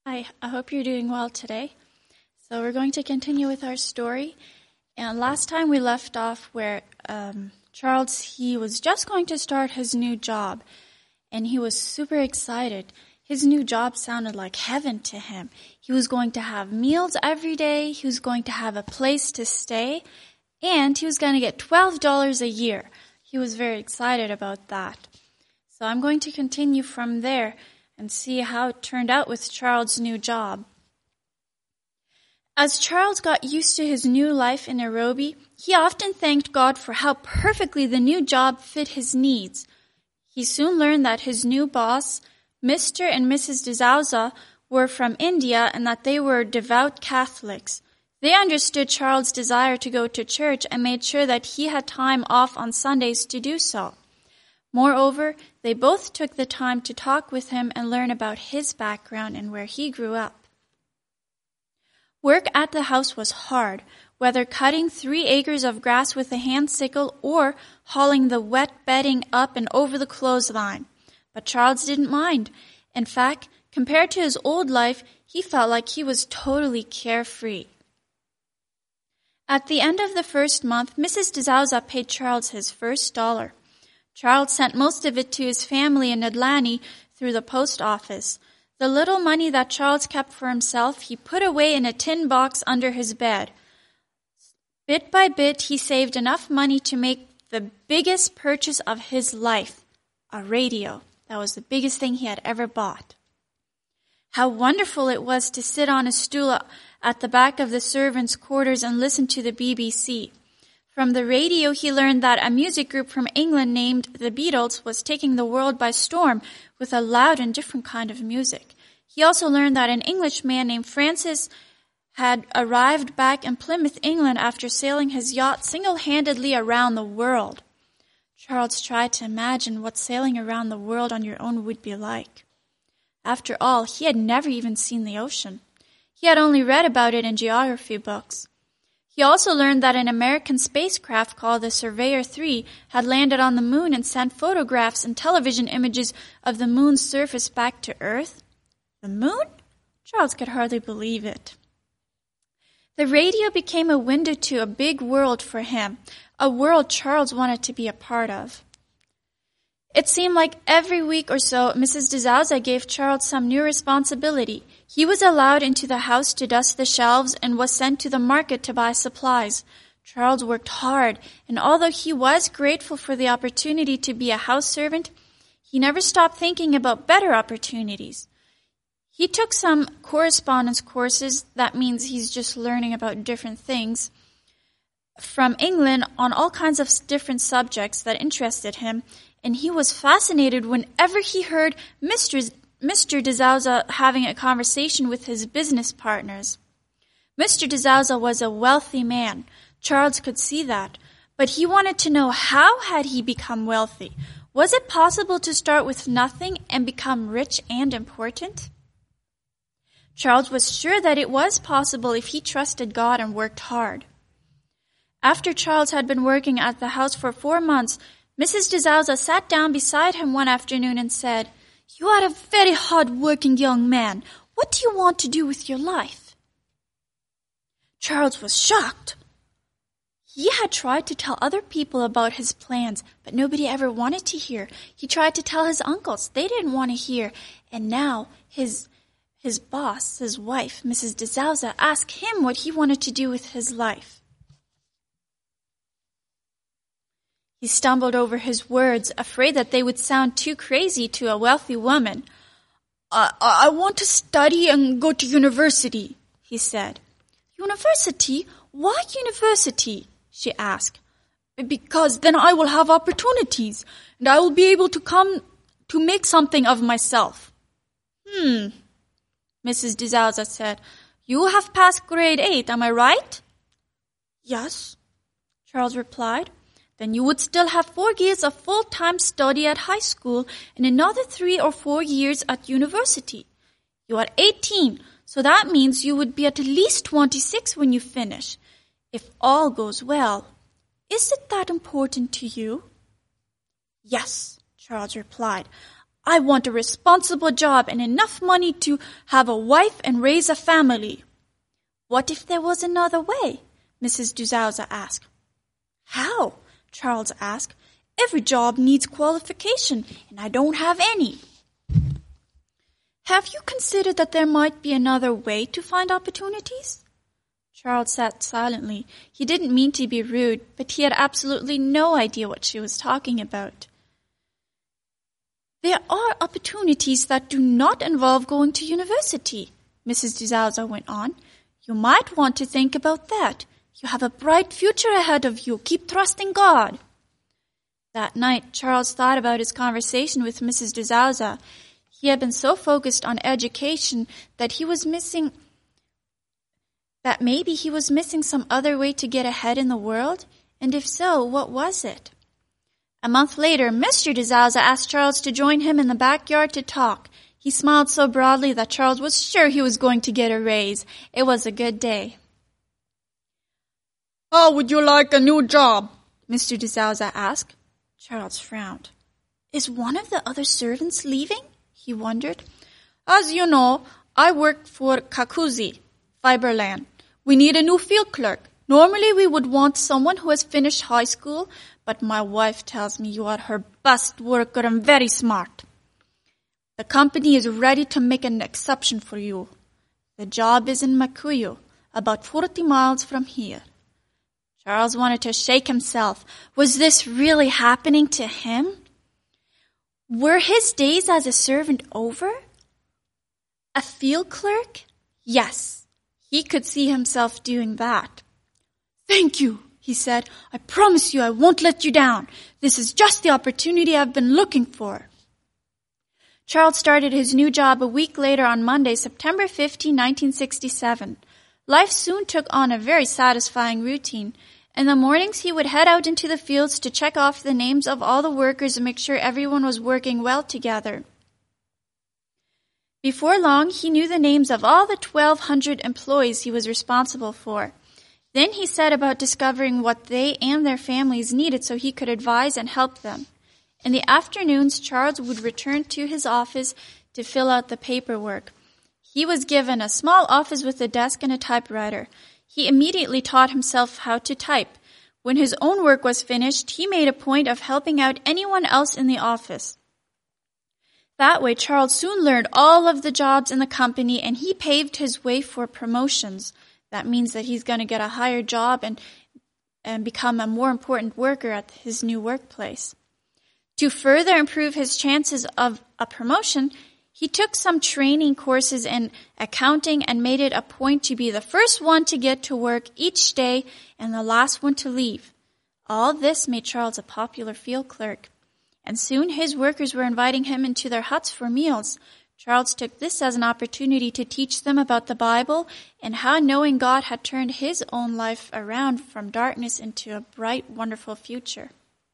Hi, I hope you're doing well today. So we're going to continue with our story. And last time we left off where Charles, he was just going to start his new job. And he was super excited. His new job sounded like heaven to him. He was going to have meals every day. He was going to have a place to stay. And he was going to get $12 a year. He was very excited about that. So I'm going to continue from there and see how it turned out with Charles' new job. As Charles got used to his new life in Nairobi, he often thanked God for how perfectly the new job fit his needs. He soon learned that his new boss, Mr. and Mrs. D'Souza, were from India and that they were devout Catholics. They understood Charles' desire to go to church and made sure that he had time off on Sundays to do so. Moreover, they both took the time to talk with him and learn about his background and where he grew up. Work at the house was hard, whether cutting 3 acres of grass with a hand sickle or hauling the wet bedding up and over the clothesline. But Charles didn't mind. In fact, compared to his old life, he felt like he was totally carefree. At the end of the first month, Mrs. D'Souza paid Charles his first $1. Charles sent most of it to his family in Adlani through the post office. The little money that Charles kept for himself, he put away in a tin box under his bed. Bit by bit, he saved enough money to make the biggest purchase of his life, a radio. That was the biggest thing he had ever bought. How wonderful it was to sit on a stool at the back of the servants' quarters and listen to the BBC. From the radio, he learned that a music group from England named the Beatles was taking the world by storm with a loud and different kind of music. He also learned that an Englishman named Francis had arrived back in Plymouth, England after sailing his yacht single-handedly around the world. Charles tried to imagine what sailing around the world on your own would be like. After all, he had never even seen the ocean. He had only read about it in geography books. He also learned that an American spacecraft called the Surveyor 3 had landed on the moon and sent photographs and television images of the moon's surface back to Earth. The moon? Charles could hardly believe it. The radio became a window to a big world for him, a world Charles wanted to be a part of. It seemed like every week or so, Mrs. D'Souza gave Charles some new responsibility. He was allowed into the house to dust the shelves and was sent to the market to buy supplies. Charles worked hard, and although he was grateful for the opportunity to be a house servant, he never stopped thinking about better opportunities. He took some correspondence courses, that means he's just learning about different things, from England on all kinds of different subjects that interested him, and he was fascinated whenever he heard Mr. D'Souza having a conversation with his business partners. Mr. D'Souza was a wealthy man. Charles could see that. But he wanted to know, how had he become wealthy? Was it possible to start with nothing and become rich and important? Charles was sure that it was possible if he trusted God and worked hard. After Charles had been working at the house for 4 months, Mrs. D'Souza sat down beside him one afternoon and said, "You are a very hard-working young man. What do you want to do with your life?" Charles was shocked. He had tried to tell other people about his plans, but nobody ever wanted to hear. He tried to tell his uncles. They didn't want to hear. And now his boss, his wife, Mrs. D'Souza, asked him what he wanted to do with his life. He stumbled over his words, afraid that they would sound too crazy to a wealthy woman. I want to study and go to university, he said. University? Why university? She asked. Because then I will have opportunities, and I will be able to come to make something of myself. Mrs. D'Souza said. You have passed grade 8, am I right? Yes, Charles replied. Then you would still have 4 years of full-time study at high school and another 3 or 4 years at university. You are 18, so that means you would be at least 26 when you finish. If all goes well, is it that important to you? Yes, Charles replied. I want a responsible job and enough money to have a wife and raise a family." "What if there was another way?" Mrs. de Souza asked. "How?" Charles asked. "Every job needs qualification, and I don't have any." "Have you considered that there might be another way to find opportunities?" Charles sat silently. He didn't mean to be rude, but he had absolutely no idea what she was talking about. "There are opportunities that do not involve going to university," Mrs. de Souza went on. "You might want to think about that. You have a bright future ahead of you. Keep trusting God." That night, Charles thought about his conversation with Mrs. de Souza. He had been so focused on education that maybe he was missing some other way to get ahead in the world, and if so, what was it? A month later, Mr. de Souza asked Charles to join him in the backyard to talk. He smiled so broadly that Charles was sure he was going to get a raise. It was a good day. "How would you like a new job?" Mr. de Souza asked. Charles frowned. "Is one of the other servants leaving?" he wondered. "As you know, I work for Kakuzi, Fiberland. We need a new field clerk. Normally we would want someone who has finished high school, but my wife tells me you are her best worker and very smart. The company is ready to make an exception for you. The job is in Makuyu, about 40 miles from here." Charles wanted to shake himself. Was this really happening to him? Were his days as a servant over? A field clerk? Yes, he could see himself doing that. "Thank you," he said. "I promise you I won't let you down. This is just the opportunity I've been looking for." Charles started his new job a week later on Monday, September 15, 1967. Life soon took on a very satisfying routine. In the mornings, he would head out into the fields to check off the names of all the workers and make sure everyone was working well together. Before long, he knew the names of all the 1,200 employees he was responsible for. Then he set about discovering what they and their families needed so he could advise and help them. In the afternoons, Charles would return to his office to fill out the paperwork. He was given a small office with a desk and a typewriter. He immediately taught himself how to type. When his own work was finished, he made a point of helping out anyone else in the office. That way, Charles soon learned all of the jobs in the company, and he paved his way for promotions. That means that he's going to get a higher job and become a more important worker at his new workplace. To further improve his chances of a promotion, he took some training courses in accounting and made it a point to be the first one to get to work each day and the last one to leave. All this made Charles a popular field clerk, and soon his workers were inviting him into their huts for meals. Charles took this as an opportunity to teach them about the Bible and how knowing God had turned his own life around from darkness into a bright, wonderful future.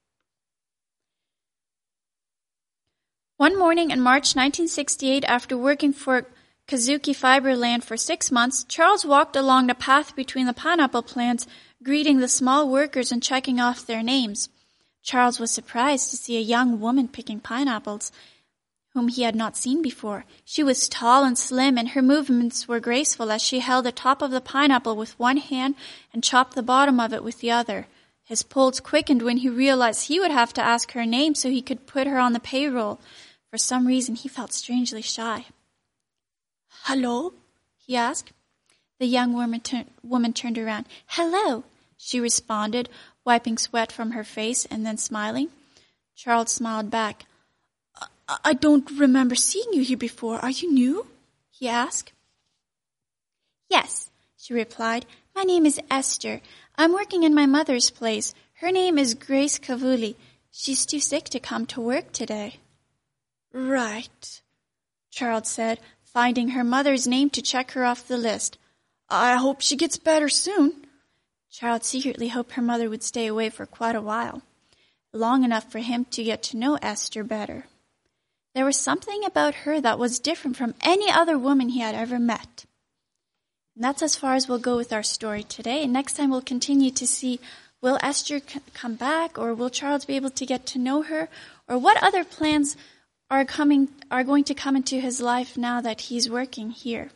One morning in March 1968, after working for Kazuki Fiberland for 6 months, Charles walked along the path between the pineapple plants, greeting the small workers and checking off their names. Charles was surprised to see a young woman picking pineapples, whom he had not seen before. She was tall and slim, and her movements were graceful as she held the top of the pineapple with one hand and chopped the bottom of it with the other. His pulse quickened when he realized he would have to ask her name so he could put her on the payroll. For some reason, he felt strangely shy. "Hello?" he asked. The young woman turned around. "Hello," she responded, wiping sweat from her face and then smiling. Charles smiled back. I don't remember seeing you here before. Are you new?" he asked. "Yes," she replied. "My name is Esther. I'm working in my mother's place. Her name is Grace Kavuli. She's too sick to come to work today." "Right," Charles said, finding her mother's name to check her off the list. "I hope she gets better soon." Charles secretly hoped her mother would stay away for quite a while, long enough for him to get to know Esther better. There was something about her that was different from any other woman he had ever met. And that's as far as we'll go with our story today. And next time we'll continue to see, will Esther come back, or will Charles be able to get to know her, or what other plans are going to come into his life now that he's working here.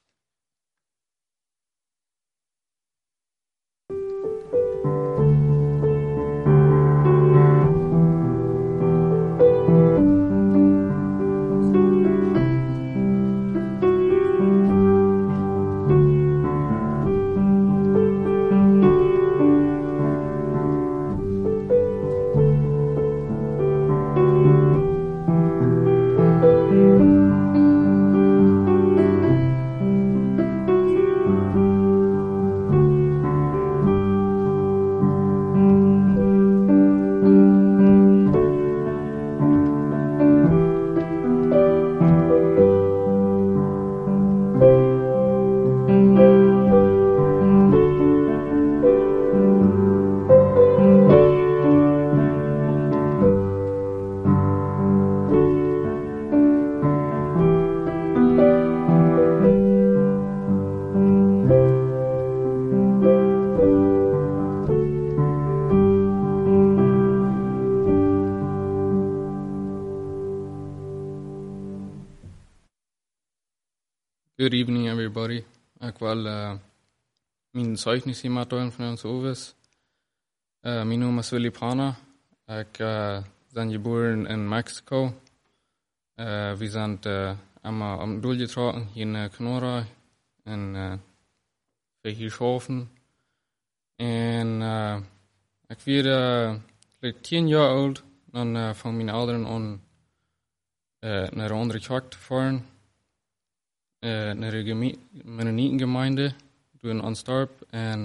Good evening, everybody. Ik wil mijn zeugnis hier doen van ons overs. Mijn naam is Willy Pana. Ik ben geboren in Mexico. We zijn einmal am doorgetrokken hier in Kenora in Hirschhofen. En ik werd 10 jaar oud. Dan van mijn ouderen aan naar een andere kerk te varen. Naar de Mennonitengemeinde door Anstarp en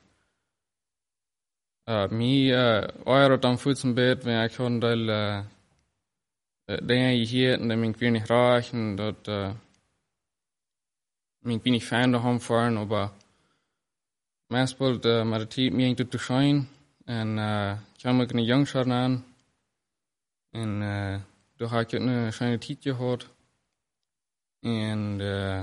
mij oor dan voetsenbed, wenn ik gewoon deel dingen hier en dan ben ik weer niet graag en dat ben ik weer niet fijn daarom fahren, aber meestal met de tijd meer te schijn en ik heb ook een jongschap aan en daar heb ik een schijne tijd gehad. En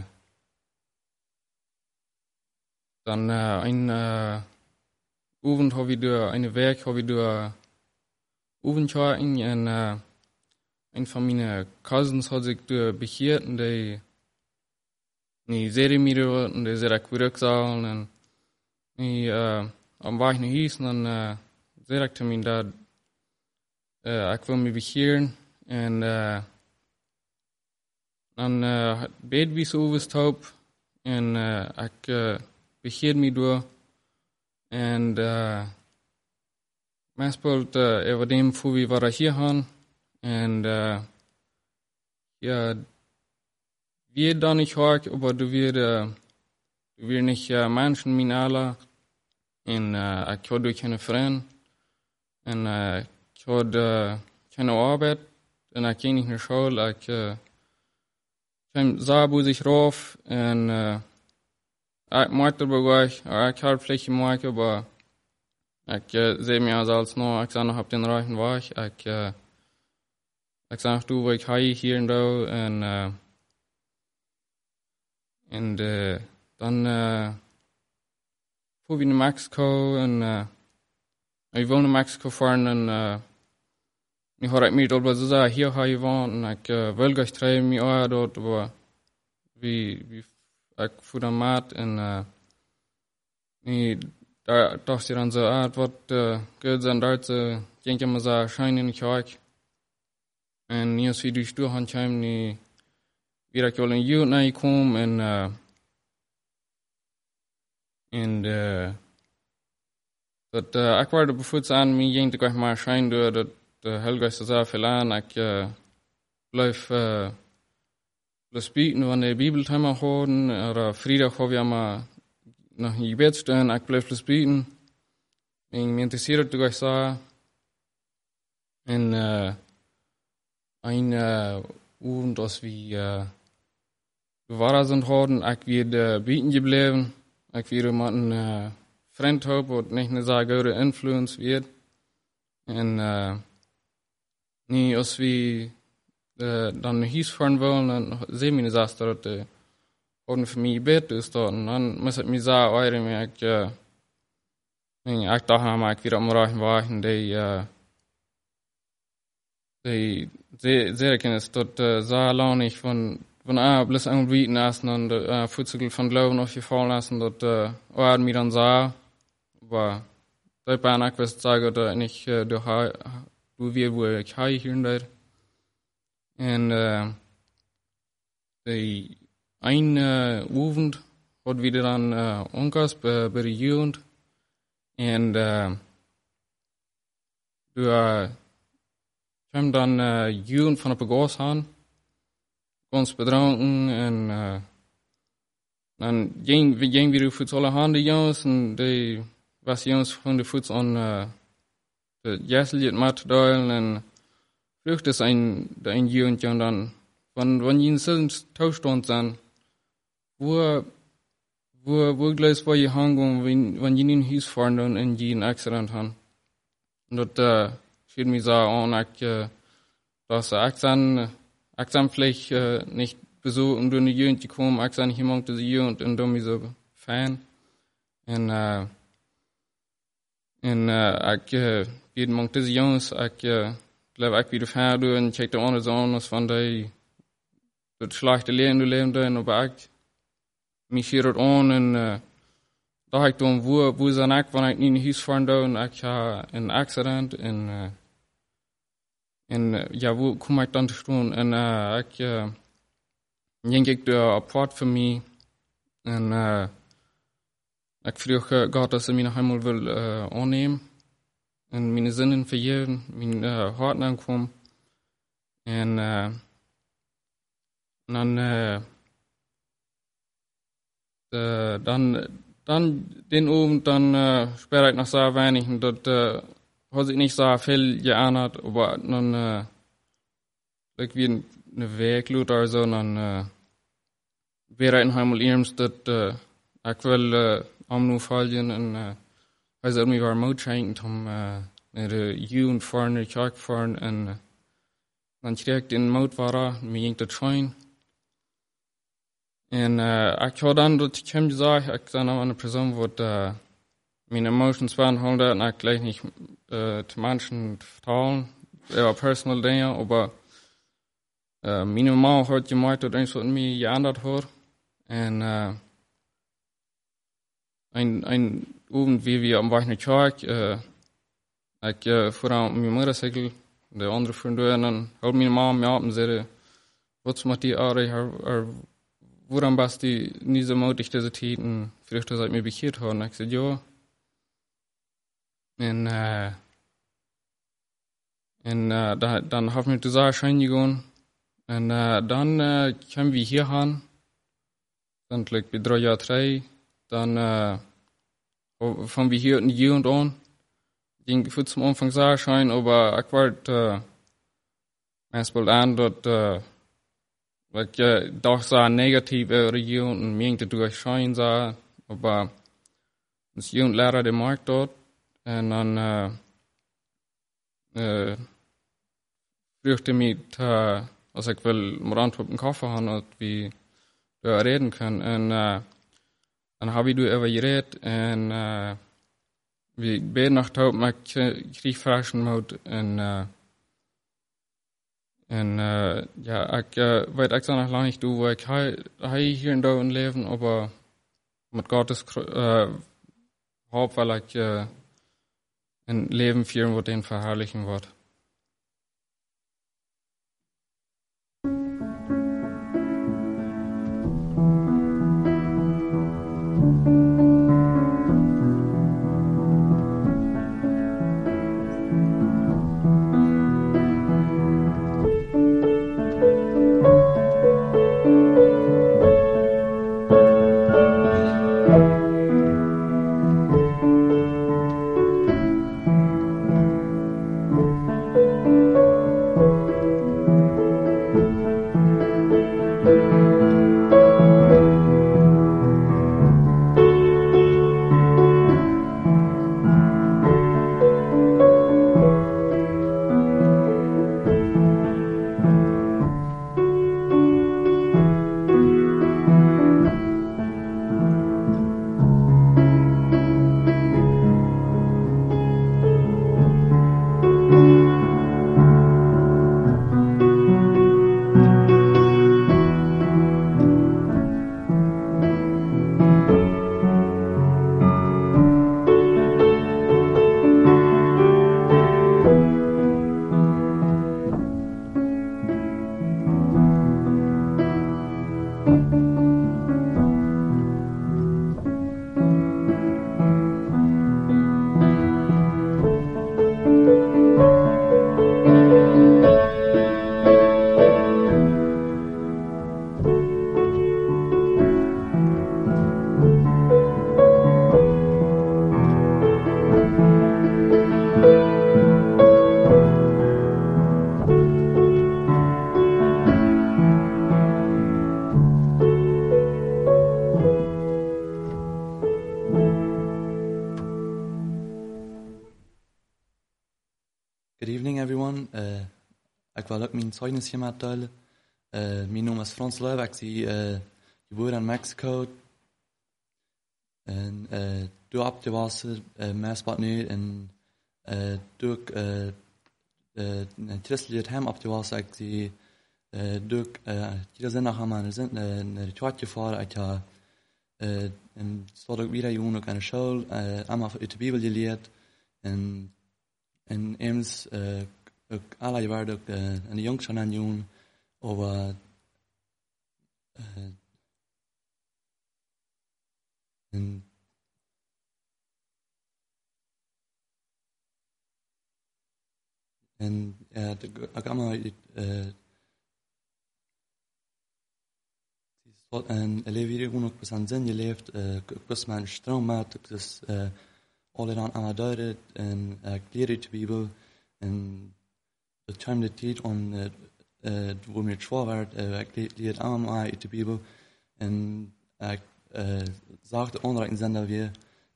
dan een avond heb ik door een werk heb ik door avondjaring en een van mijn cousins had ik door begeerd en die zeer meer en die zeer ik weer zal en die am waar ik naar huis en dan zei ik tegen mijn dad ik wil me begeren en dan bed we zo overstap en ik begeer me door en meestal over dem voor we waren hier gaan en ja wir dan niet hoor aber du wir nicht Menschen min alle en ik had ook geen vriend en ik had geen arbeid en ik ging niet naar school ik Zabu sich rauf en ik maakte er bij ik had vlechtje maken, maar ik zei me als nog, ik zag nog op den reichen weg, ik zag du, ik ga hier en daar en dan voer we naar Mexico en ik woon in Mexico varen en ik had mir dort was so hier habe ich wohnt und ich will gleich treiben mir auch dort aber wie ich fuhr dann mat und da dachte ich dann so was gut sein dort so denk ich mal so schein in Kirche und nie wie durch Hand heim nie wieder ich wollen Juden nahe kommen und das ich war da bevor an mir ging gleich mal schein durch de Helgeist zei veel aan. Ik blijf bieten wanneer de Bibelthema horen. Oder vrijdag heb je maar nog een gebed staan. Ik blijf bieten. En me interesseert het gleich zo. En een avond als we bewahren sind horen, ik weer bieten gebleven. Ik weer met een vriend heb, wat niet een zo goede influence wird. En nie, als we dan naar huis fahren wollen, dan sehen wir das, dass das eine Familie bett ist dort. Und dann muss ich mir sagen, ich dachte, ich wieder am Reichen war, und de zeer kennis dat zo lang niet van alles irgendwie lassen und Futzel von Glauben auf gefallen lassen, dat oor mir dan zo, aber da bin ich was sagen, dass nicht du wir wo ich hier und da und die ein Abend hat wieder dann Onkas bei der Jugend und du kam dann Jugend von der Begos an, ganz betrunken und dann ging wir auf alle Hände Jungs und die was Jungs von der Fuß an der Jessel macht und flüchtet es ein Jugend und dann wenn ihn selbst Tauschstand sind, wo gleich war die Hangung, wenn ihn hieß fahren und in jeden Accident haben. Und dort steht mir so an, dass Aksan vielleicht nicht besucht und in die Jugend gekommen, Aksan nicht jemand diese Jugend und dann so Fan. Und jeden Monat diese Jungs, glaube ich wieder Fan und check da alles an, was von der das schlechte Leben du leben da, aber ich mich hier an und da ich dann wo ist dann wenn ich nicht hieß fahren da und ich habe ein Accident und ja wo komme ich dann zu tun und ich da apart für mich und ich frage Gott, dass mich noch einmal will annehmen und meine Sinnen vergeben, meine Hart ankommen und dann den Abend, dann später ich noch so wenig und dort hat sich nicht so viel geändert, aber dann wie eine Weg oder so, dann wäre ich einmal irms, dort ich will am nur fallen und also irgendwie war Mut schenken, um eine Jugend fahren, eine Kirche fahren und dann direkt in Mut war mir ging das schein. Und ich habe dann dort gesagt, ich dann an eine Person, wo meine Emotions waren, und ich gleich nicht zu Menschen vertrauen, eher personal Dinge, aber meine Mama hat gemeint, dass ich so in mir geändert hat. Und ein Abend, wie wir am Weg nach Kirche, ich fuhr an meinem Motorcycle, der andere Freund, und dann hat meine Mama mir ab und sagte, was macht die Aare, woran bist du nicht so mutig diese Tiden, vielleicht dass ich mich bekehrt habe? Und ich sagte, ja. Und dann haben wir diese Erscheinigung. Und dann kamen wir hier an. Dann gleich bei 3 Jahre 3. Dann fangen wir hier in die Jugend an. Ging für zum Anfang so erscheinen, aber ich war erstmal an, dort weil doch so eine negative Region und mir durch Schein sah, aber das Jugendlehrer der Markt dort und dann fragte mich, also ich will mal einen Kaffee haben und wie wir reden können und dann habe ich darüber geredet und wir beide nach Taub krieg frischen Mut und ja, ich weiß echt noch lange nicht, wo ich hier und da leben, aber mit Gottes Haupt, weil ich ein Leben führen, wo den verherrlichen wird. will auch mein Zeugnis hier mitteilen. Mein Name ist Franz Löw, ich bin geboren in Mexiko. En door abgewassen, meestal nu, en door een christelijk hem abgewassen, ik zie door iedere zondag gaan we naar het twaalfje varen, ik ga en stond ook weer jongen ook aan de school, allemaal uit de Bijbel geleerd, en eens ook alle jaren ook aan de jongens aan jongen, over en ik allemaal en leven hier gewoon ook best aan zin geleefd, best mijn stroom maat, dus alle dan aan duiden en ik leer uit de Bijbel en de time de tijd om wo mir schwer werd, ik leer allemaal uit de Bijbel en ik sagte onrein Sender wir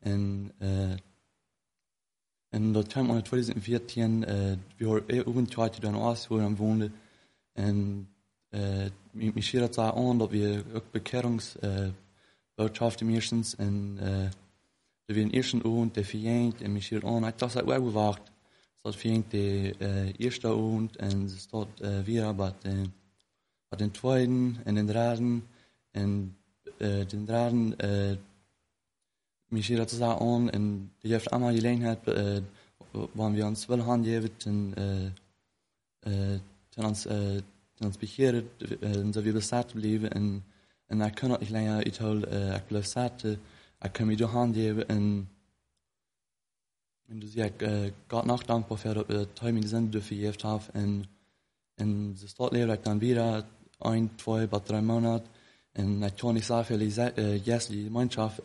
en dat time in 2014 wir oben dann aus wo wir wohnten en mich schiert da an dass wir auch Bekehrungsbotschaft meistens en wir in ersten und der Feind en mich schiert an ich das auch gewacht das Feind der erste und en es dort wir aber den zweiten en den dritten en den draden mich hier zu sagen und die heeft einmal Gelegenheit wann wir uns wel hand geven uns bekehren so wir besat bleiben en ik kan niet langer ik hol ik blijf zat ik kan me door hand geven en dus ik Gott noch dankbar für das Timing sind dürfen gehabt haben en das dort lebe ich dann wieder 1, 2, 3 Monate en ik kan niet zeggen die Gemeinschaft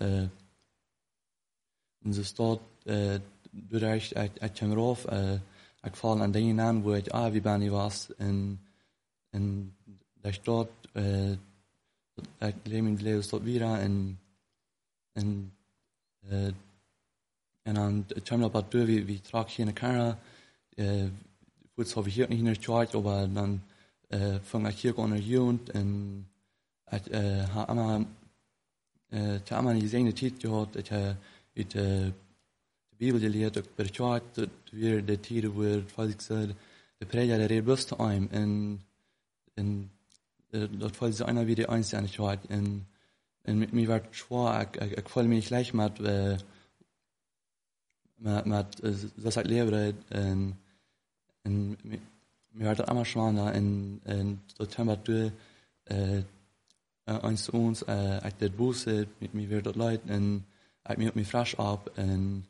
en ze staat bereicht ik kom erop ik val aan dingen aan wo ik wie ben ik was en daar staat ik leef in het leven staat weer en dan kom ik op door wie traag geen camera goed heb ik hier niet in het chat maar dan vang ik hier onder jont en ik heb allemaal gesehen tijd gehad ik heb uit de Bijbel geleerd ook bij de chat weer de tijden waar zoals ik zei de prediger de rebus te einem en dat valt ze einer wie de eins aan de chat en met mij werd schwer ik voel me gleich met zoals ik leefde en mir werd het allemaal schwanger en dat hebben we eins zu uns, ik deed boze, met mij weer dat leid en ik me op mij fresh op en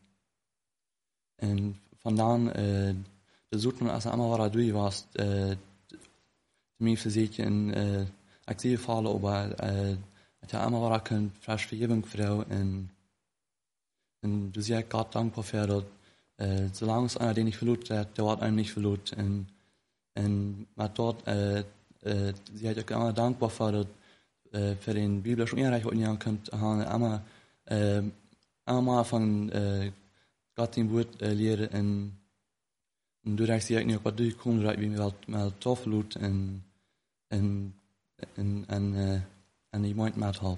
vandaan de zoeken als allemaal waar doe was mij verzekerd en ik zie je vallen over ik heb allemaal waar ik een fresh vergeving vrouw en dus ja ik God dankbaar voor dat zolang es einer den ich verloot der wordt einem nicht verloot en maar dort sie hat ook allemaal dankbaar voor dat für den biblischen Inhalt heute Jahr könnt haben einmal von Gott im Wort lehren und du reichst ja nicht was durchkommen wie mir mal Toffelut und ich meint mal hab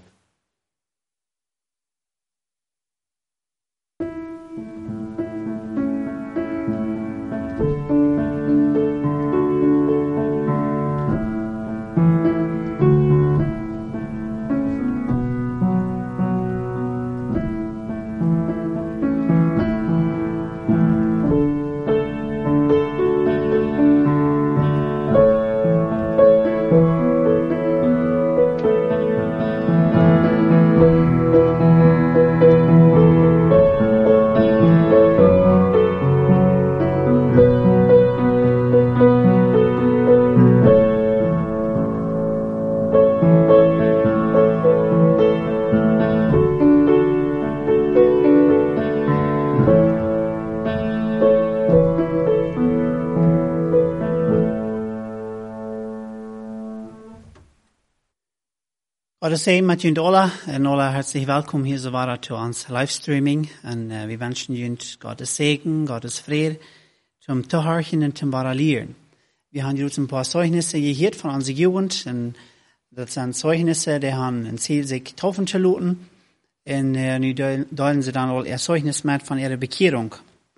Gottes Segen mit Ihnen alle und alle herzlich willkommen hier so war zu uns Livestreaming und wir wünschen Ihnen Gottes Segen, Gottes Friede zum Zuhören und zum Baralieren. Wir haben jetzt ein paar Zeugnisse gehört von unserer Jugend. Und das sind Zeugnisse, die haben ein Ziel, sich taufen zu lassen. Und nu teilen sie dann auch ihr Zeugnis mit von ihrer Bekehrung.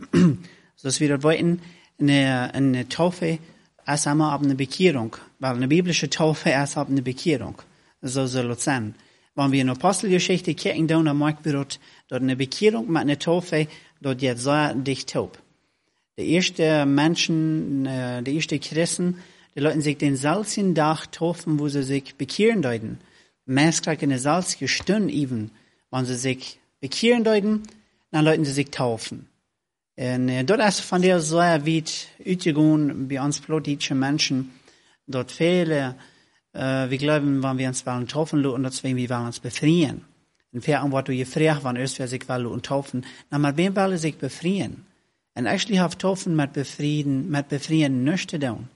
So dass wir dort wollten, eine Taufe erst einmal ab einer Bekehrung. Weil eine biblische Taufe erst ab einer Bekehrung. So soll es sein. Wenn wir in Apostelgeschichte kicken, dann merken wir dort eine Bekehrung mit einer Taufe, dort jetzt sehr dicht taub. Die ersten Menschen, die ersten Christen, die Leute sich den salzigen Tag taufen, wo sie sich bekehren deuten. Meistens in der salzige Stunde even, wenn sie sich bekehren deuten, dann leuten sie sich taufen. Und dort ist von der sehr weit ausgegangen, bei uns politische Menschen, dort viele, wir glauben, wenn wir uns wollen taufen lassen, dass wir uns befreien. Und für was du gefragt, wenn erst wer sich wollen taufen, dann mit wem wollen sich befreien? Und eigentlich hat Taufen mit Befreien nichts zu tun.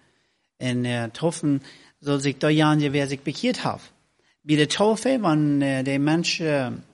Und Taufen soll sich da ja wer sich bekehrt hat. Bei der Taufe, wenn die Menschen,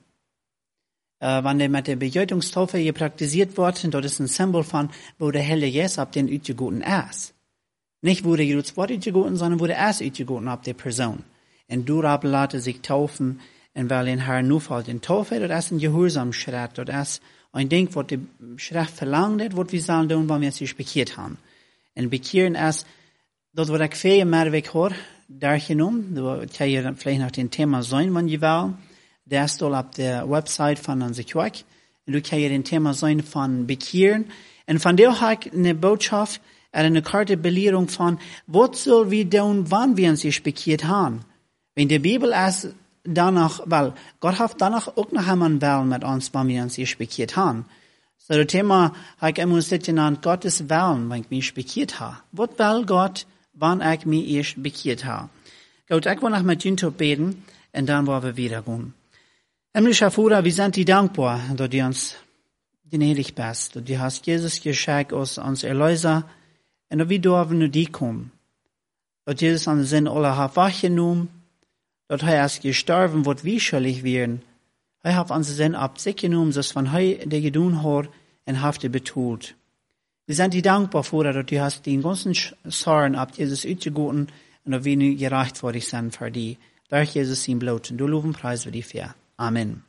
wenn die mit der Bedeutungstaufe hier praktiziert wird, dort ist ein Symbol von, wo der Heilige Geist ab den Utgegoten ist. Nicht wo der Jedes Wort Utgegoten, sondern wo der Erst Utgegoten ab der Person. Und durab lässt sich taufen, und weil in Herrn nufällt in Taufe, dort ist ein Gehorsamschritt, dort ist ein Ding, was die Schrift verlangt hat, was wir sollen tun, wenn wir sich bekehrt haben. Und bekehren ist, dort wird ich viel mehr weg hören, durchgenommen. Du kannst hier vielleicht noch den Thema sein, wenn ihr wollt. Der ist dort auf der Website von unserer Kirche. Und du kannst hier den Thema sein von bekehren. Und von der habe ich eine Botschaft, eine Karte Belehrung von, was soll wir tun, wann wir uns bekehrt haben. Wenn die Bibel ist, danach, weil Gott hat danach auch noch einmal Willen mit uns, wenn wir uns bekehrt haben. So das Thema habe ich immer genannt, Gottes Willen, wenn ich mich bekehrt habe. Was will Gott, wann ich mich bekehrt habe? Gut, ich will noch mit Jünto beten, und dann wollen wir wieder gehen. Himmlischer Vater, wir sind dir dankbar, dass du uns gnädig bist, dass du hast Jesus geschenkt als uns Erlöser, und dass wir dürfen nur die kommen. Dass Jesus an den Sinn aller hat wahrgenommen, dass er erst gestorben wird, wie schuldig werden. Er hat unseren Sinn ab sich genommen, dass von er der gedun hat, und hat er betont. Wir sind dir dankbar, Vater, dass du hast den ganzen Sorgen ab Jesus ausgegoten, und dass wir nun gerecht worden sind für die. Durch Jesus sein Blut. Und du loben Preis für die für. Amen.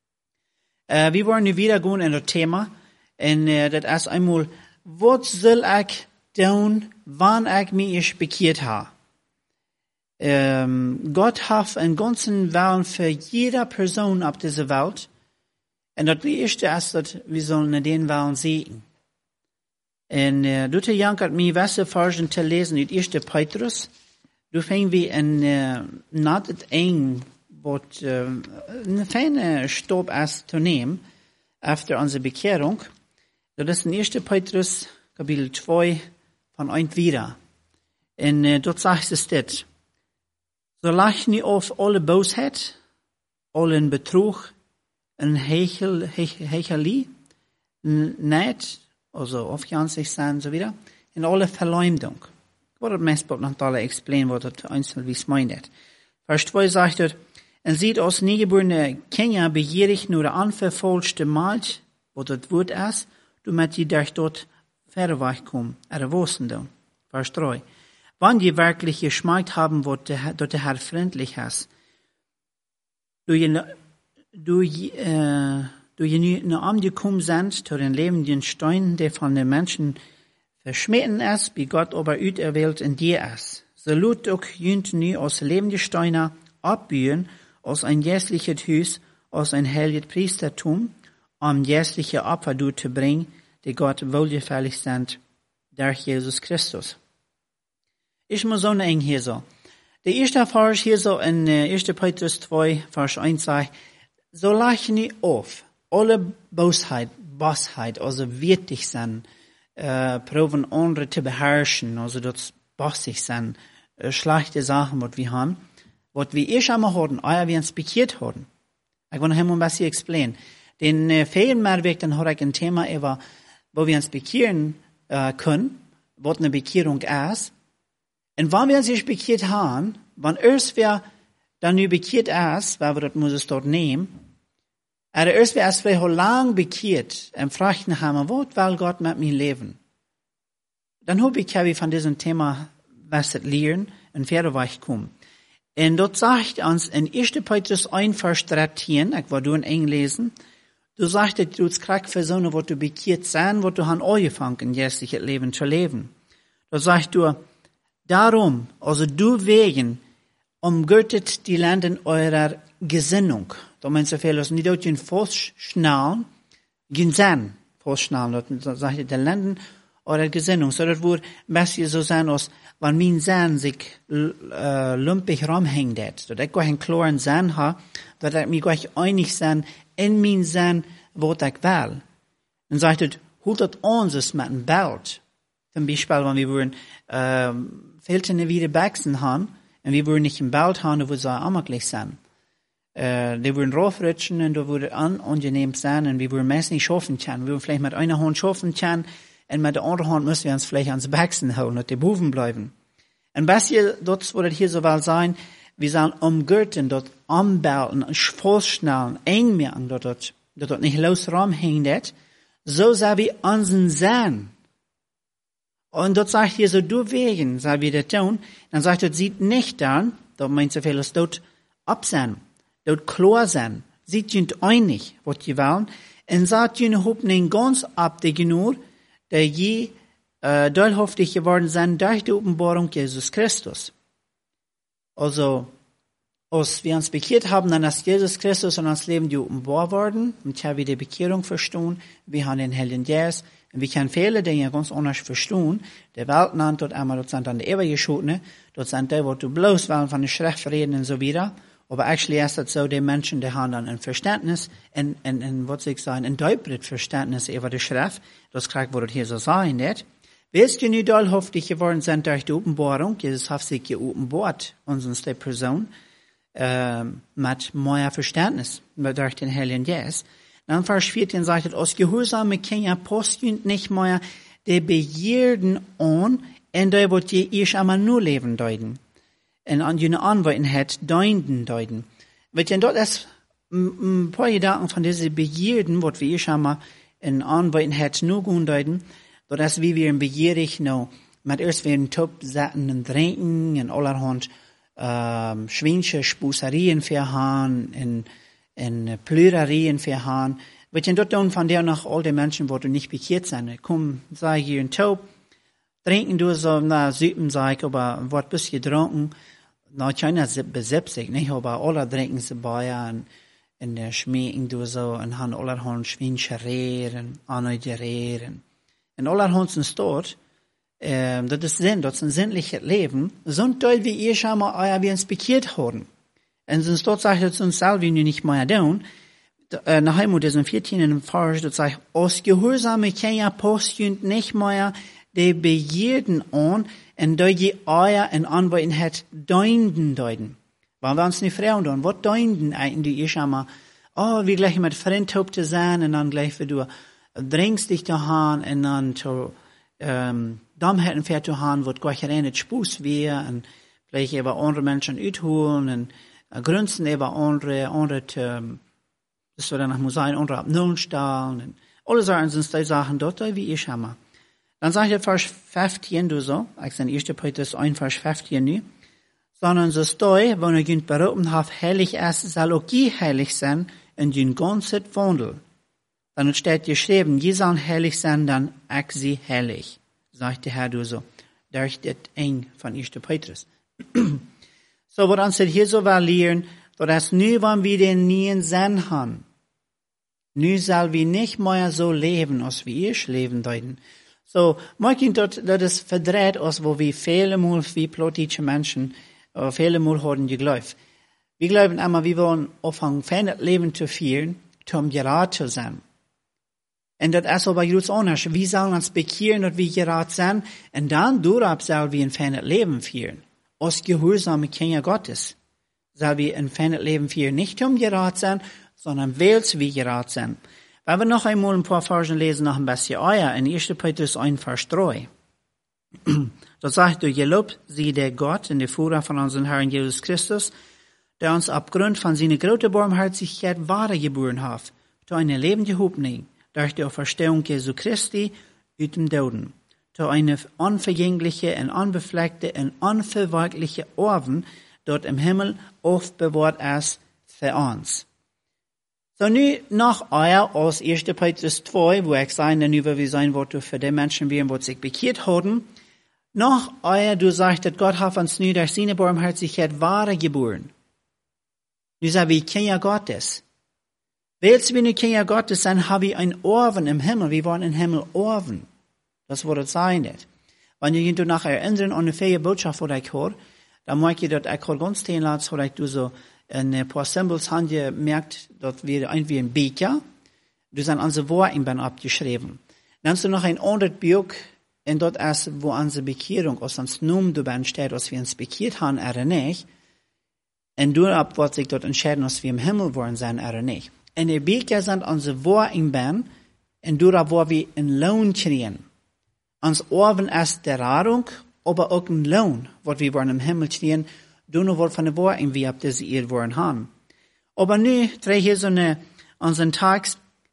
Wir wollen nun wieder gehen in das Thema. Und das ist einmal, was soll ich tun, wann ich mich bekehrt habe? Gott hat einen ganzen Willen für jede Person auf dieser Welt. Und das erste ist, dass wir sollen den Willen sehen. Und du jankert mir Wasser Versen zu lesen, in 1. Petrus. Du fängst wie ein not eng, was eine feine Stopp ist zu nehmen, efter unsere Bekehrung. Das ist in 1. Petrus, Kapitel 2, von 1 wieder. Und dort sagt es das. So lach nie auf alle Bosheit, allen Betrug, und Hecheli, Neid, also aufgansig sein, so wieder, in alle Verleumdung. Ich wollte das Messbuch noch alle explain, was das einzeln wie es meint. Vers 2 sagt er, und sieht aus niegeborene Kinder begierig nur der anverfolgte Maalt, wo das Wort ist, du mit die durch dort verweicht kommen, wussten. Vers 3. Wann die wirklich geschmeckt haben, wo der Herr freundlich ist, du nur angekommen sind, zu den lebenden Steinen, der von den Menschen verschmitten ist, wie Gott aber auserwählt in dir ist. So lut auch jünt nie aus lebende Steine abbühen, aus ein jährliches Hus, aus ein heiliges Priestertum, jährliche Opfer zu bringen, die Gott wohlgefällig sind, durch Jesus Christus. Ich muss so eng hier so. Der erste Vers hier so in 1. Petrus 2, Vers 1 sagt, so lach nie auf, alle Bosheit, also wichtig sein, proben andere zu beherrschen, also das bossig sein, schlechte Sachen, was wir haben, was wir erst einmal hatten, wir uns bekehrt haben. Ich will noch einmal was hier explain. Den vielen Mehrweg, dann habe ich ein Thema über, wo wir uns bekehren können, was eine Bekehrung ist. Und wenn wir uns bekehrt haben, wenn erst wer dann nu bekehrt ist, weil wir das muss es dort nehmen, aber erst wer erst vielleicht lang bekehrt, und fragt nach ihm, was will Gott mit mir leben? Dann habe ich von diesem Thema was het leren en verder weg komen. En dat sagt ons in 1. Petrus 1 vers 13, ik wil doen inlezen, du sagt dat du krijgt verzonnen, wat du bekeerd zijn, wat du han aangevangen in geestlich het leven te leven. Da sagt du, darum, also du wegen, umgürtet die Landen eurer Gesinnung. Da meint so viel, dass nicht durch den Fußschnallen, gehen sein, Fußschnallen, da sagt die Landen eurer Gesinnung. So, das wird ein bisschen so sein, als wenn mein Sein sich lumpig rumhängt. Da ich einen klaren Sein habe, dass ich mich gleich einig sein in mein Sein, was ich will. Und sagt, holt das uns mit einem Bild. Zum Beispiel, wenn wir wollen, Filtern wieder wachsen haben, und wir wollen nicht im Bild haben, wo sie auch gleich sein. Die wollen raufrutschen, und da würde unangenehm sein, und wir wollen meist nicht schaffen können. Wir wollen vielleicht mit einer Hand schaffen können, und mit der anderen Hand müssen wir uns vielleicht ans Wachsen holen, und die Buben bleiben. Und was hier, das würde hier so weit sein, wir sollen umgürten, dort umbauen, festschnallen, eng machen, dort nicht losrumhängt, so soll wir unseren Sein. Und dort sagt hier so, du wegen, soll wir das tun. Dann sagt er, sieht nicht dann, da meint so viel, dass dort ab sein, dort klar sein, sieht jünd einig, was die wollen, und sagt jünd hoppen ganz ab, die genur, der je, teilhaftig geworden sind durch die Offenbarung Jesus Christus. Also, als wir uns bekehrt haben, dann ist Jesus Christus in uns Leben offenbar worden, und haben wir die Bekehrung verstanden, wir haben den Heiligen Geist, und wir können viele Dinge ganz anders verstehen. Der Welt nennt dort einmal, dort sind dann die Ewiggeschotene, dort sind die, wo du bloß wollen von der Schrift reden und so wieder. Aber actually ist das so, die Menschen, die haben dann ein Verständnis, was soll ich sagen, ein deutliches Verständnis über die Schrift. Das kriegt, wo das hier so sein wird. Willst du nicht teilhaftig geworden sein durch die Offenbarung? Jesus hat sich geoffenbart, uns die Person, mit mehr Verständnis, durch den Heiligen Geist. Dann Vers 14 sagt es, aus gehorsame Kinder posten nicht mehr die Begierden an, und da wird ihr einmal nur leben deuten. Und an jene Anweiten hat, deuten. Wird denn dort erst ein paar Gedanken von diesen Begierden, was wir schon mal in Anweiten hat, nur gut deuten, dort ist wie wir begierig noch, mit erst werden Top satten und trinken, und allerhand, schwänische Spuserien verhauen, in Plürerien verhauen. Wird denn dort dann von der nach all den Menschen, wo du nicht bekehrt sind, komm, sei hier in Taub, trinken du so, süppen, sag ich, aber wird bis getrunken, keiner besitzt sich, nicht, aber alle trinken sie bei, und der schmecken du so, und haben allerhand schwänische Rehren, anneute Rehren. Und allerhand sind dort, das ist Sinn, das ist ein sinnliches Leben, so ein Teil wie ihr schon mal, wir uns bekehrt haben. Und sonst dort sagt es uns selber, wie wir nicht mehr tun, nach einmal diesen 14. Vers, dort sagt, aus gehorsame Kinder posten nicht mehr die Begierden an, und da je euer und Anweiten hat, deuten. Weil wir uns nicht fragen, dann, was deuten eigentlich, ihr schon mal, wie gleich mit Freund zu sein, und dann gleich, wie du drängst dich zu haben, und dann zu, Dummheiten fährt zu haben, wo gleich rein Spuß wäre, und vielleicht über andere Menschen utholen, und grünzen über andere, das wird dann noch sein, andere ab Nullen stellen, und alle Sachen sind die Sachen dort, wie ich habe. Dann sagt er Vers 15, du so, ich sage 1. Petrus 1, Vers 15 nu, sondern so stoi, wenn er jünd berufen hat, heilig ist, soll auch je heilig sein, in jünd ganzes Wandel. Dann steht geschrieben, je sollen heilig sein, dann ich sie heilig, sagt der Herr, du so, durch das eng von 1. Petrus. So, was uns hier so verlieren, dass nu, wenn wir den neuen Sinn haben, nu soll wir nicht mehr so leben, als wir ich leben deuten. So, manchmal dort ist verdreht, als wo wir viele Mal, wie plotische Menschen, viele Mal haben geglaubt. Wir glauben einmal, wir wollen aufhören, verändert Leben zu führen, um gerat zu sein. Und das ist aber ganz anders. Wir sollen uns bekehren, dass wir gerat sind, und dann durchab sollen wir ein verändert Leben führen. Als gehorsame Kinder Gottes sollen wir ein verändert Leben führen, nicht um gerat sein, sondern weil wir gerat sind. Wenn wir noch einmal ein paar Versen lesen, noch ein bisschen euer, in 1. Petrus 1, Vers 3. Da sagt er, gelobt sie der Gott und der Führer von unserem Herrn Jesus Christus, der uns aufgrund von seiner großen Barmherzigkeit wahre geboren hat, zu einer lebenden Hoffnung, durch die Auferstehung Jesu Christi aus dem Toten, zu eine unvergängliche und unbefleckte und unverwelkliche Orven dort im Himmel aufbewahrt ist für uns. So nu noch euer aus 1. Petrus 2, wo ich sage, nu wir sein Wort für die Menschen, die sich bekehrt haben, noch euer, du sagst, dass Gott hat uns nu durch seine Barmherzigkeit wahre geboren. Du sagst, wie Kinder Gottes. Weil wir nu Kinder Gottes sind, habe ich ein Orven im Himmel. Wir wollen im Himmel Orven. Das wird es sein nicht. Wenn ihr nach erinnern an eine fähige Botschaft, die ich höre, dann mag ich, dass ich ganz stehen lasse, dass du so ein paar Symbols haben gemerkt, dass wir irgendwie ein Beker, du sind unsere Worte abgeschrieben. Dann hast du noch ein anderes Buch, und dort ist, wo unsere Bekehrung aus uns Namen dabei steht, dass wir uns bekehrt haben, oder nicht. Und dort wird sich dort entscheiden, dass wir im Himmel wollen sein, oder nicht. In der Beker sind unsere Worte und dort, wo wir einen Lohn kriegen. Uns Orven ist der Radung, aber auch ein Lohn, was wir wollen im Himmel kriegen, du nur wohl von der Worten, wie ab diese ihr wollen haben. Aber nu, drei hier so unseren Tags,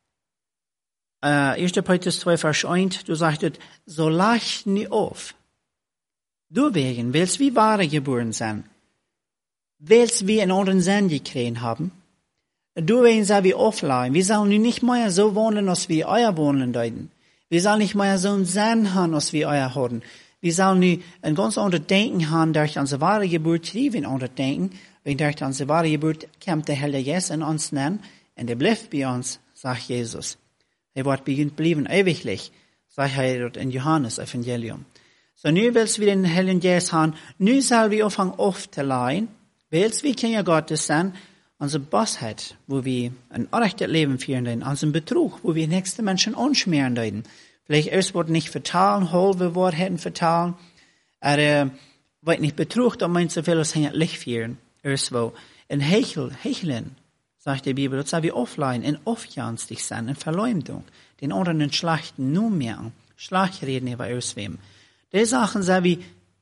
1. Petrus 2, Vers 1, du sagst, so lach nie auf. Du wegen, willst wie wahre geboren sein. Willst wie in unseren Sinn gekriegt haben. Du wegen sei wie offline. Wir sollen nu nicht mehr so wohnen, als wir euer wohnen deuten. Wir sollen nicht mehr so einen Sinn haben, als wir euer haben. Wir sollen nu ein ganz anderes Denken haben, durch unsere wahre Geburt, wie wir ein anderes Denken, wenn durch unsere wahre Geburt kommt der Heilige Geist in uns nennen, und er bleibt bei uns, sagt Jesus. Er wird bleiben ewiglich, sagt er dort in Johannes Evangelium. So nu willst wir den Heiligen Geist haben, nu soll wir anfangen aufzuleihen, willst wir Kinder Gottes sein, unsere Bosheit, wo wir ein unrechtes Leben führen, unseren Betrug, wo wir nächste Menschen anschmieren, vielleicht erst wird nicht vertalen, halbe Wort hätten vertalen, oder wird nicht betrugt, und meint so viel, als hängt Licht führen, erst wo. In Hecheln, sagt die Bibel, das soll wir offline, in aufjanstig sein, in Verleumdung, den anderen Schlachten nur mehr, Schlachtreden über erst wem. Die Sachen sagen wir,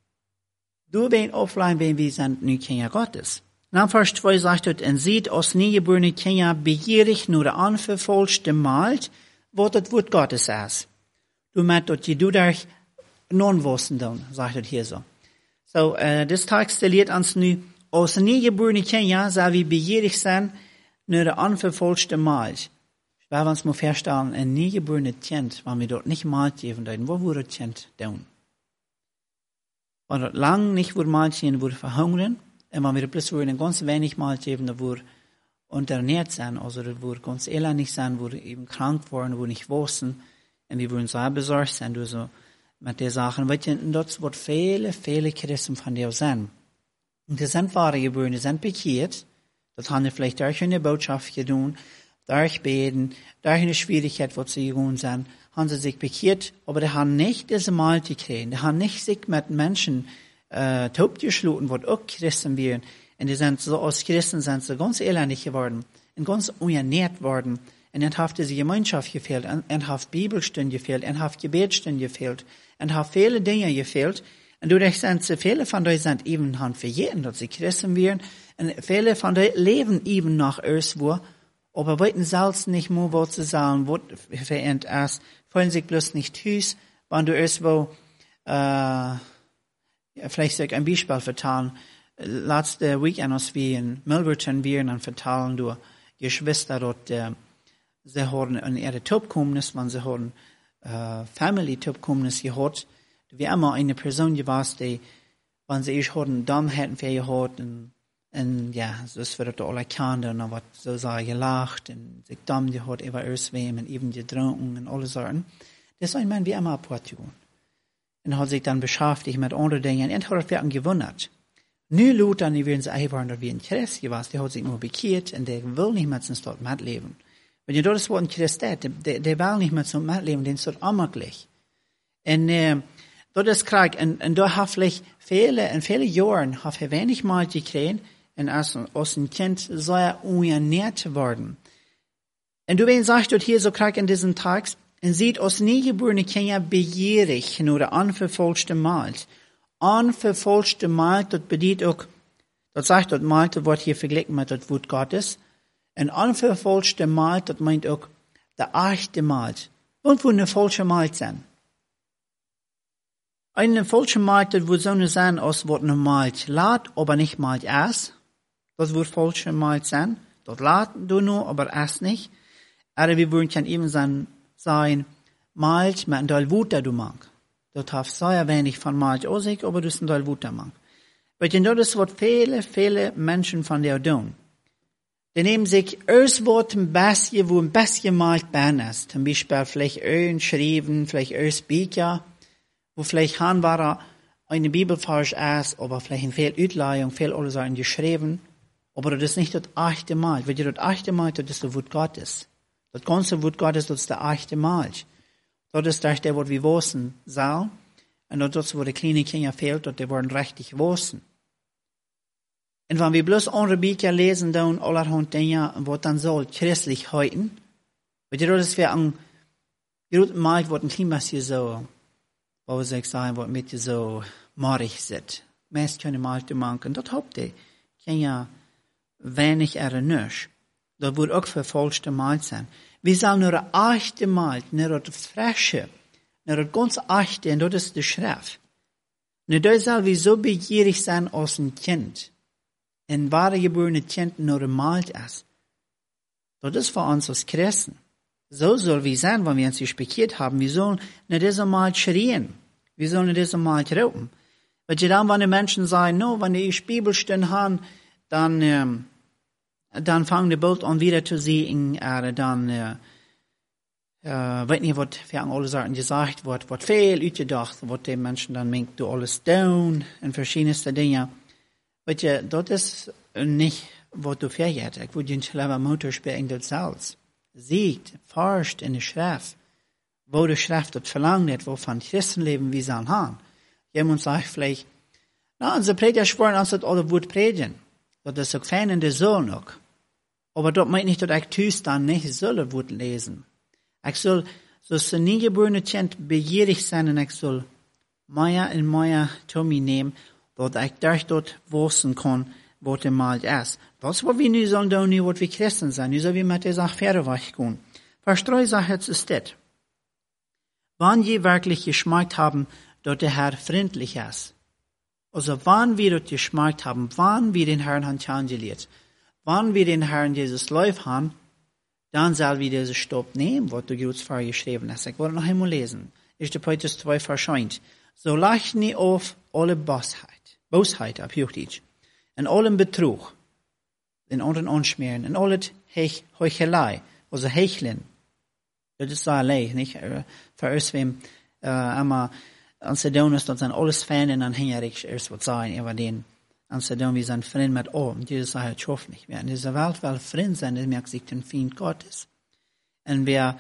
du bist offline, wenn wir sind nie Kinder Gottes. Dann Vers 2 sagt es, und sieht aus niegeborene Kinder begierig nur anverfolgte Malt, wo das Wort Gottes ist. Du meinst, dass du durch non wissen dann, sagt es hier so. So, das Text lehrt uns nu, aus niegeborene Kinder, soll wir begierig sein, nur anverfolgte Malt. Ich werde uns mal feststellen, ein niegeborene Kind, wenn wir dort nicht Malt geben, wo wurde das Kind tun? Wenn dort lang nicht wurde Malt geben, wurde verhungern, und wenn wir plötzlich ein ganz wenig Malt geben, da wurde unterernährt sein, also da wurde ganz elendig sein, wurde eben krank worden, wurde nicht wussten, und wir würden sehr besorgt sein, du so, mit den Sachen, weil dort wird viele Christen von dir sein. Und die sind wahre geboren, die sind bekehrt, das haben wir vielleicht durch eine Botschaft getan, durch Beten, durch eine Schwierigkeit, wo sie gegangen sind, haben sie sich bekehrt, aber die haben nicht diese Mal gekriegt, die haben nicht sich mit Menschen taub geschlossen, die auch Christen wären, und die sind so, als Christen sind sie ganz elendig geworden, und ganz unernährt worden, und dann hat diese Gemeinschaft gefehlt, und hat Bibelstunden gefehlt, und hat Gebetsstunden gefehlt, und hat viele Dinge gefehlt, und dadurch sind sie, viele von denen sind eben haben verjährt, dass sie Christen wären, und viele von denen leben eben noch irgendwo, aber wollten selbst nicht mehr, was zu sagen, was verändert ist, fühlen sich bloß nicht hüß, wenn du irgendwo, vielleicht soll ich ein Beispiel vertalen, letzte Weekend, als wir in Milverton waren, dann vertalen du Geschwister dort, sie haben in ihre Topkomnis, wenn sie haben Family-Topkomnis gehabt, wie immer eine Person gewesen, die, wenn sie ich hatten, dann hätten wir gehabt, und ja, das wird alle kennen, und dann wird so sehr gelacht, und sich dann gehabt, über Erswem, und eben getrunken, und alle Sorten. Das ist ein Mann wie immer Portugal. Und hat sich dann beschäftigt mit anderen Dingen, und hat werden gewundert. Nu Leute, dann werden sie einbauen, wie ein Christ gewesen, der hat sich nur bekehrt, und der will nicht mehr zum dort mitleben. Wenn ihr dort das Wort ein Christ hat, der will nicht mehr zum mitleben, den ist dort unmöglich. Und, dort ist Krieg, und da hat vielleicht in viele Jahren, hat er wenig Mal gekriegt, und als ein Kind sehr unernährt worden. Und du sagst dort hier so Krieg in diesem Text, und sieht aus niegeborene Kinder begierig, nur anverfolgte Malt. Anverfolgte Malt, das bedeutet auch, das sagt dort Malt, das wird hier verglichen mit das Wort Gottes. Und anverfolgte Malt, das meint auch der echte Malt. Und wo eine falsche Malt sein. Eine falsche Maat, das wird so eine sein, als wird normal laat, aber nicht mal erst. Das wird falsche Maat sein. Das laat du nur, aber erst nicht. Aber wir würden kann eben sein, malt mit ein Teil Wutter du mag. Das hat sehr wenig von malt ausig, aber das ist ein Teil Wutter mag. Weil das ist, was viele Menschen von der tun. Die nehmen sich erst was ein bisschen, wo ein bisschen malt ben ist. Zum Beispiel vielleicht ein Schreiben, vielleicht erst Bücher, wo vielleicht war eine Bibelvers ist, aber vielleicht in viel Utleihung, viel alles Sachen geschrieben. Aber das ist nicht das 8. Mal. Wenn das 8. Mal, das ist das Wort Gottes. Das ganze Wort Gottes, das ist das 8. Mal. Das ist das, was wir wissen sollen. Und das ist, wo die kleinen Kinder fehlt, dass die werden richtig wissen. Und wenn wir bloß andere Bücher lesen, dann allerhand Dinge, was dann soll christlich halten, weil das ist wie ein gutes Mal, was ein klein bisschen so, wo ich sagen, was mit so marig sitzt. Meist können mal zu machen, das habt ihr. Kinder wenig nicht. Das wird auch für falsche Mal sein. Wir sollen nur das 8. Mal, nur das Frische, nur das ganz 8. und das ist die Schrift. Und da soll wir so begierig sein als ein Kind. Ein wahre geborene Kind nur malt ist. Das ist für uns als Christen. So soll wir sein, wenn wir uns gespielt haben. Wir sollen nicht diese Mal schreien. Wir sollen nicht diese Mal rauben. Weil dann, wenn die Menschen sagen, no, wenn die Bibelstellen haben, dann fangen die Bild an wieder zu sehen, dann, weiß nicht, was für alle Sachen gesagt wird, was viel ausgedacht, was die Menschen dann meint, du alles tun, und verschiedenste Dinge. Weet je, dat is niet wat du vergeet. Ik wil je een motorspiel in dat zelfs. Ziet, forscht in de schrift, wo de schrift dat verlangt, wo van Christenleben wir sollen haben. Jemand sagt vielleicht, na, onze prediger schworen ons dat alle woord predigen. Dat is ook fijn in de zon ook. Aber dat meint nicht, dat ik thuis dan niet zullen woord lesen. Ik zal, zoals een niegeborene kind, begierig zijn en ik zal meer en meer Tommy nemen, dat ik daar tot wissen kan, wat de mal is. Dat is wat we nu zullen doen, nu wat we christen zijn. Nu zullen we met deze verder weggaan. Vers 3 zegt het is dit. Wann je wirklich geschmeckt haben, dat der Herr freundlich ist. Also wann wir das geschmeckt haben, wann wir den Herrn haben kennengelernt, wann wir den Herrn Jesus lieb haben, dann soll wir diese Stopp nehmen, was du Gott vorgeschrieben hast. Ich wollte noch einmal lesen. 1. Petrus 2 verscheunt. So lasst nie auf alle Bosheit auf Hochdeutsch, in allem Betrug, in anderen Anschmieren, in alle Heuchelei, also Hecheln. Das ist so allein, nicht? Für uns, wem einmal an Sedon ist, das sind alles Fänden, dann hängerig erst was sein, über den an Sedon, wir sind Freund mit allem. Jesus sagt, ich hoffe nicht mehr. In dieser Welt will Freund sein, der merkt sich den Feind Gottes. Und wer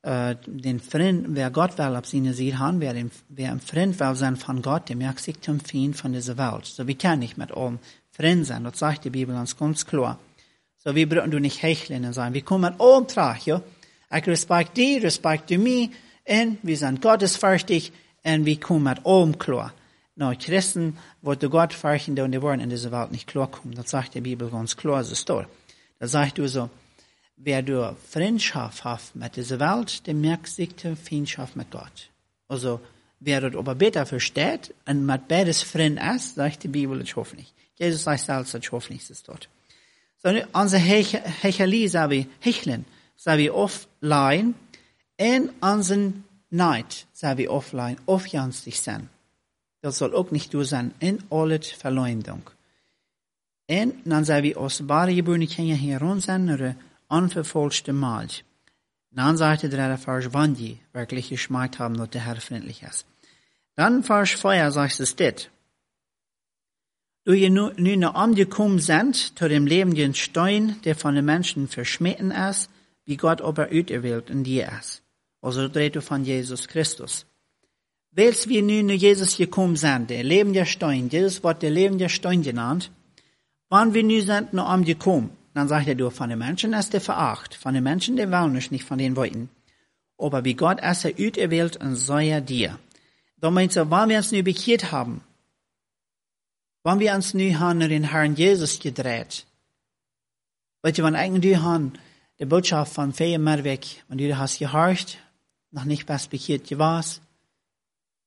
Gott will auf seine Seele haben, wer ein Freund will sein von Gott, der merkt sich zum Feind von dieser Welt. So, wir können nicht mit allem Freund sein, das sagt die Bibel ganz klar. So, wir brauchen nicht Hecheln sein, wir kommen mit allem trag, ja. Ich respekte mich, und wir sind gottesfürchtig, und wir kommen mit allem klar. No, Christen, wo du Gott fürchten, und die wollen in dieser Welt nicht klar kommen. Das sagt die Bibel ganz klar, so steht. Da sagt du so, wer du Freundschaft hat mit dieser Welt, der merkt sich die Feindschaft mit Gott. Also, wer das aber besser versteht und mit beides Freund ist, sagt die Bibel, ich hoffe nicht. Jesus sagt selbst, ich hoffe nicht, ist dort. So, unsere Hecheli, Hecheln, sagen wir offline, und unseren Neid, sagen wir offline, aufjanstig sein. Das soll auch nicht du sein, in alle Verleumdung. Und dann sagen wir, aus wahre geborene Kinder heran sein, oder unverfolgte Mal. Dann sagte der Vers, wann die wirklich geschmeckt haben, dass der Herr freundlich ist. Dann Vers 4 sagt es dit. Du je nun angekommen sind, zu dem lebenden Stein, der von den Menschen verschmitten ist, wie Gott aber auserwählt in dir ist. Also dreht du von Jesus Christus. Weils wir nun Jesus gekommen sind, der lebende Stein, Jesus wird der lebende Stein genannt, wann wir nun sind noch angekommen, dann sagt er, von den Menschen ist der veracht, von den Menschen der wollen nicht von den Leuten. Aber wie Gott ist er auserwählt und sei er dir. Da meint er, wann wir uns nun bekehrt haben, wann wir uns nun haben den Herrn Jesus gedreht, weißt du, wenn eigentlich du haben die Botschaft von viel mehr weg, und du hast gehorcht, noch nicht was bekehrt warst,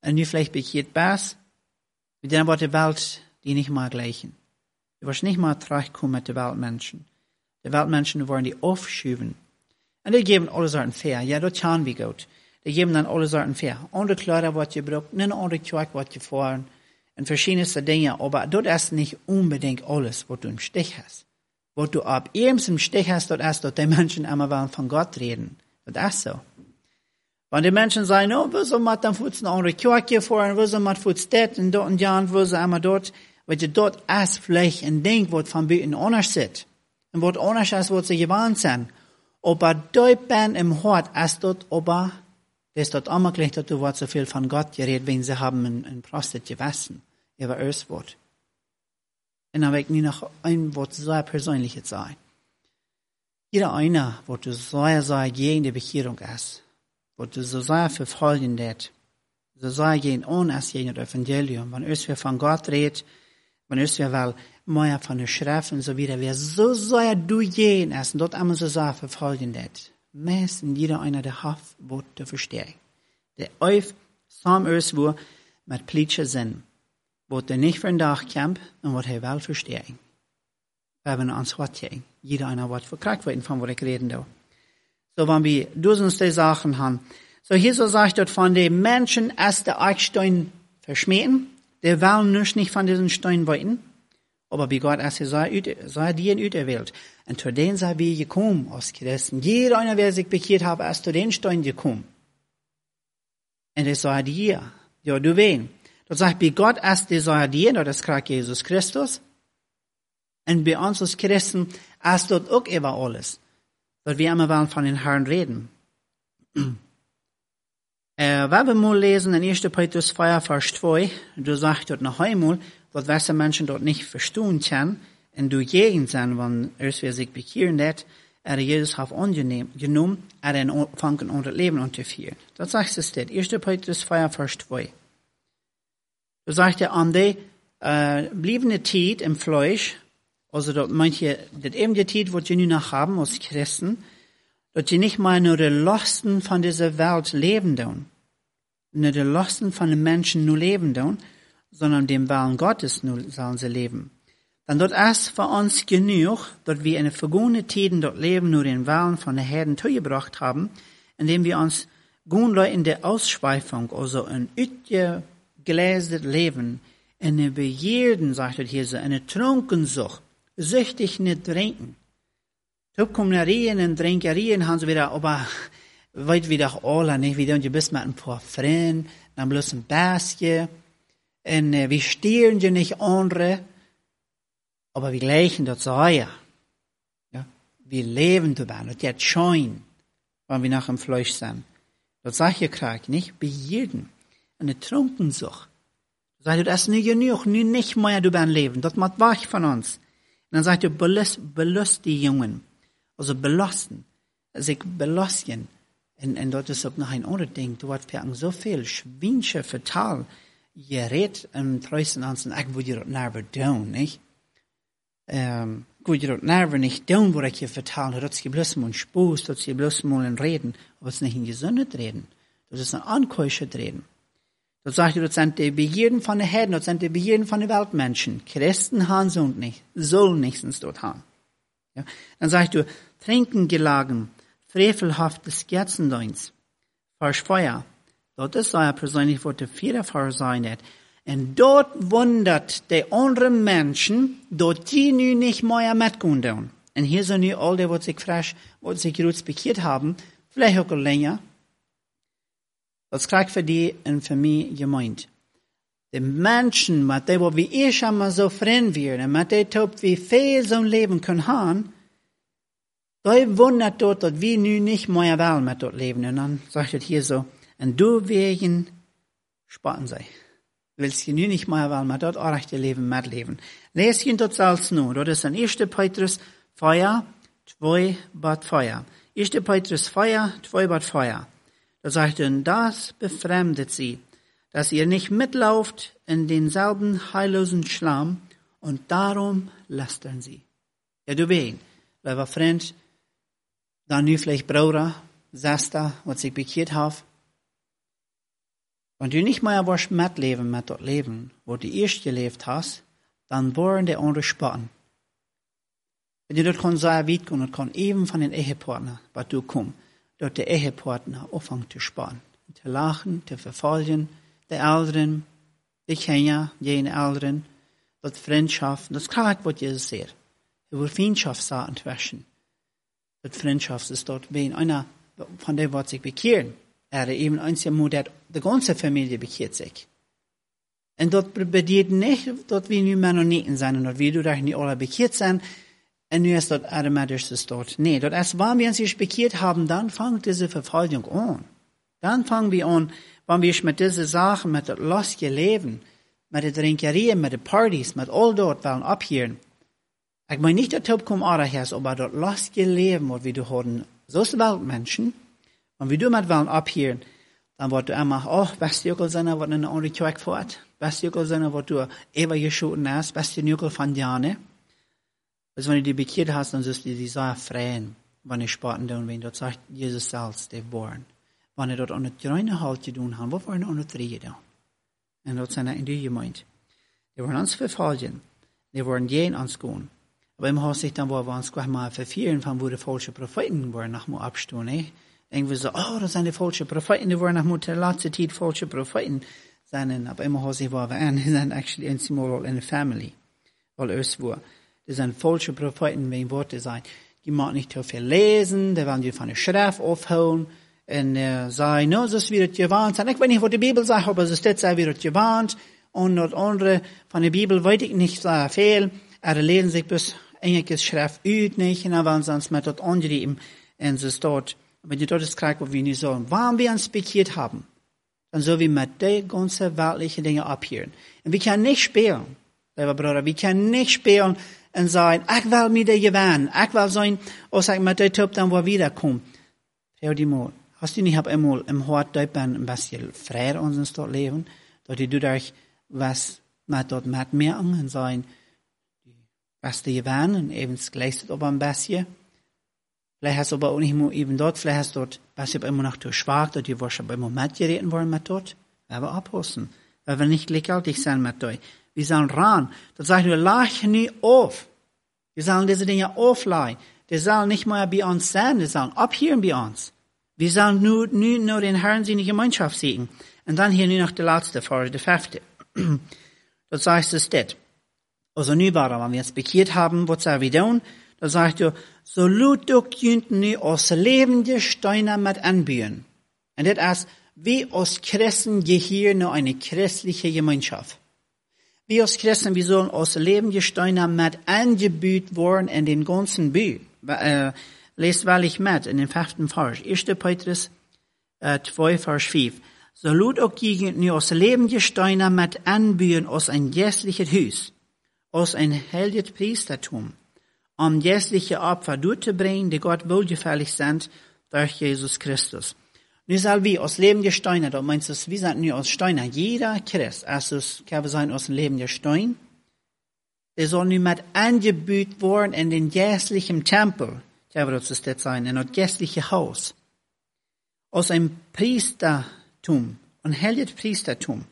und nu vielleicht bekehrt bist, dann wird die Welt die nicht mal gleichen. Du wirst nicht mal zurechtkommen mit den Weltmenschen. Die Weltmenschen wollen die aufschieben. Und die geben alle Sorten fair. Ja, das kann wie gut. Die geben dann alle Sorten fair. Andere Kleider, was ihr braucht, nicht andere Zeug, was ihr fahren. Und verschiedenste Dinge. Aber das ist nicht unbedingt alles, was du im Stich hast. Was du ab ems im Stich hast, das ist, dass die Menschen einmal wollen von Gott reden. Das ist so. Wenn die Menschen sagen, oh, wieso macht dann Fuß eine andere Kirche fahren, wieso macht Fuß das und dort und ja, und wieso einmal dort, weil du dort ist vielleicht ein Ding, was von Büten anders ist. Und was anders ist, was sie gewohnt sind. Aber dort bin im Hort, ist dort, aber, das ist dort immer gleich, dass du was so viel von Gott geredet, wenn sie haben ein Prostet gewassen, über das Wort. Und dann will ich nur noch ein Wort sehr Persönliches sagen. Jeder einer, wo du sehr gegen die Bekehrung ist, wo du so sehr verfolgen lässt, so sehr gegen uns gegen das Evangelium, wenn wir von Gott redet, wenn wir wel mehr von der Schrift und so wieder, wer so sehr du gehen ist und dort einmal so sehr verfolgen lässt, meistens jeder einer der Haft wird zu verstehen. Der auf sam wo mit plitsche Sinn, wird er nicht für den Tag kämpfen und wird er wel verstehen. Wir haben uns was gehen. Jeder einer wird verkriegt werden, von wo ich reden da. So, wenn wir uns die Sachen haben. So, hier so sagt dort von den Menschen, erst der Eichstein verschmähen, der wollen nicht von diesen Steinen weiten, aber wie Gott erst sei die in der Welt. Und zu denen sei wir gekommen, aus Christen. Jeder einer, wer sich bekehrt hat, ist zu den Steinen gekommen. Und es sei dir, ja, du wen. Das sagt, wie Gott erst die sei dir, das kriegt Jesus Christus. Und bei uns als Christen ist dort auch über alles. Weil wir immer wollen von den Herrn reden. Wenn wir mal lesen in 1. Petrus 4, Vers 2, du sagst dort noch einmal, was welche Menschen dort nicht verstehen können, und du gegen sind, wenn er sich bekehren lässt, Jesus hat angenommen, fangen unser Leben unterführen. Das sagt es dort, 1. Petrus 4, Vers 2. Du sagst an die bliebene Zeit im Fleisch, also dort manche, das eben die Zeit, was sie nun noch haben als Christen, dass sie nicht mal nur die Lasten von dieser Welt leben tun, nur die Lasten von den Menschen nur leben tun, sondern dem Willen Gottes nur sollen sie leben. Dann dort ist für uns genug, dass wir in den vergangenen Zeiten dort leben, nur den Willen von den Herren zugebracht haben, indem wir uns gut in der Ausschweifung, also ein utgeglästes Leben, in der Begierden, sagt er hier so, in der Trunkensucht, süchtig nicht trinken. Tupkommerien und Trinkerien haben sie wieder, aber weit wieder alle nicht, wie du bist mit ein paar Freunden, dann bloß ein Basje, und wir stehlen ja nicht andere, aber wir gleichen das Säuer. Ja, wir leben dabei, das jetzt schein, wenn wir nach dem Fleisch sind. Das sag ich gerade nicht, bei jedem. Eine Trunkensucht. Sagt du, das ist nicht genug, nicht mehr dabei leben, das macht wach von uns. Und dann sagt er, belust die Jungen. Also belasten. Sich belasten. Und dort ist auch noch ein anderes Ding. Du hast so viel Schwinche vertal. Je redt treusten an den Eck, wo ihr das nerven tun, nicht? Wo ihr das nerven nicht tun, wo ich hier vertalen, dass sie bloß mal einen Spaß, dass sie bloß mal ein Reden, aber es ist nicht ein gesundes Reden. Das ist ein ankäuschtes Reden. Das sagt er, das sind die Begierden von den Herden, das sind die Begierden von den Weltmenschen. Christen haben so nicht, sollen nichtens dort haben. Ja? Dann sagt er, trinken gelagen, frevelhaftes Gerzendeins, Feuer. Dort ist er persönlich, wo der Viererfahrer sein hat. Und dort wundert die anderen Menschen, dort die nu nicht mehr mitgehen tun. Und hier sind nu all die, wo sich frisch, wo sich gut bekehrt haben, vielleicht auch länger. Das kriegt für die und für mich gemeint. Die Menschen, mit denen, wo wir ich einmal so fremd werden, mit denen, wie viel so ein Leben können haben, die wundert dort, dass wir nu nicht mehr wollen mit dort leben. Und dann sagt er hier so, und du wegen spotten sei. Willst du nu nicht mehr wollen mit dort auch rechte Leben mitleben. Lest ihn dort selbst nur. Das ist ein 1. Petrus Feuer, 2 Bad Feuer. 1. Petrus Feuer, 2 Bad Feuer. Da sagt er, das befremdet sie, dass ihr nicht mitlauft in denselben heillosen Schlamm und darum lästern sie. Ja, du weißt, lieber Freund, dann nu vielleicht Bruder, Sester, was sich bekehrt hat. Wenn du nicht mehr warst mitleben mit dort Leben, wo du erst gelebt hast, dann wollen die anderen spotten. Wenn du dort kann sehr weit gehen und kann eben von den Ehepartner, was du kommst, dort der Ehepartner anfangen zu spotten, zu lachen, zu verfolgen, die Älteren, die Kinder, jene Älteren, dort Freundschaft, das ist klar, was Jesus sagt. Über Freundschaft sagen zwischen. Dort Freundschaft ist dort, wenn einer von dem, was sich bekehren, eben einzig Mal, der die ganze Familie bekehrt sich. Und dort bedeutet nicht, dort wie nur Mennoniten sein, und dort wie du da nicht alle bekehrt sein, und nur ist dort automatisch das dort. Nee, dort erst, wenn wir uns sich bekehrt haben, dann fängt diese Verfolgung an. Dann fangen wir an, wenn wir mit diesen Sachen, mit dem lustigen Leben, mit den Trinkerien, mit den Partys, mit all dort wollen abhören. Ich meine nicht, dass Top kommt auch her, aber dort lustige Leben, was wir haben, so ist Weltmenschen, und wie du mit wollen abhören, dann wird du einmal, beste Jügel sein, was in eine andere Kirche fährt, beste Jügel sein, was du Eva geschoten hast, beste Jügel von Jane. Also wenn du die bekehrt hast, dann sollst du die sehr freuen, wenn du Spaten tun, wenn dort sagt, Jesus selbst, der born. Wenn du dort an der Treine halt zu tun haben, wo wollen an der Treue da? Und dort sind in die gemeint. Die wollen uns verfolgen, die wollen gehen ans gehen. Aber im Haus sich dann, wo wir uns gleich mal verfehlen, von wo die falschen Propheten waren, nach mal abstehen, Irgendwie so, das sind die falschen Propheten, die waren nach der letzten Zeit falsche Propheten sein. Aber immer Haus sich war, die sind actually einmal in der Family. Weil es war. Die sind falsche Propheten, wenn Worte sein. Die mag nicht so viel lesen, die wollen die von der Schrift aufholen, und sagen, no, das wird gewarnt sein. Ich weiß nicht, was die Bibel sagt, aber es steht, es wird gewarnt. Und das andere von der Bibel weiß ich nicht so viel. Lesen sich bis einiges Schrift ut nicht, und dann wollen sie uns mit dort angreifen. Und es ist dort, wenn du dort das kriegst, was wir nicht sollen. Wenn wir uns bekehrt haben, dann sollen wir mit den ganzen weltlichen Dingen abhören. Und wir können nicht spielen, lieber Bruder, wir können nicht spielen und sagen, ich will mit dir gewinnen, ich will sein, als ich mit dir Typ dann wo wiederkomme. Hör die mal. Hast du nicht einmal im Hort ein bisschen freier uns dort leben, dass du durch was mit dort mit mir und sein, was du gewinnen und eben gleich aber ein bisschen. Vielleicht hast du aber auch nicht mehr eben dort, vielleicht hast du dort, was ich immer noch zu schwach, dass die wirst aber immer mitgereden wollen mit dort. Aber abhusten. Weil wir nicht gleichgültig sein mit dort. Wir sollen ran. Das sagt nur, lach nie auf. Wir sollen diese Dinge aufleihen. Die sollen nicht mehr bei uns sein, die sollen abhören bei uns. Wir sollen nur den Herrn seine Gemeinschaft sehen. Und dann hier nur noch die letzte Vers, die 5. Das heißt es das. Also nu bara, wenn wir uns bekehrt haben, was sollen wir tun? Da sagt er, so lut du könnt nu aus lebende Steine mit anbieten. Und das ist, wie aus Christen hier noch eine christliche Gemeinschaft. Wir als Christen, wir sollen aus lebende Steine mit angebüht worden in den ganzen Büt. Lest weil mit in den 5. Vers. 1. Petrus 2, Vers 5. So lut auch gegen nu aus lebende Steine mit anbieten aus ein jährliches Haus, aus ein heiliges Priestertum, um jährliche Opfer durchzubringen, die Gott wohlgefällig sind, durch Jesus Christus. Nu soll wir aus lebende Steine, da meinst du, wir sind nu aus Steine. Jeder Christ, also kann sein aus dem lebenden Stein, der soll nu mit angebüht worden in den jährlichen Tempel, kann das sein, in das jährliche Haus, aus einem Priestertum, ein heiliges Priestertum,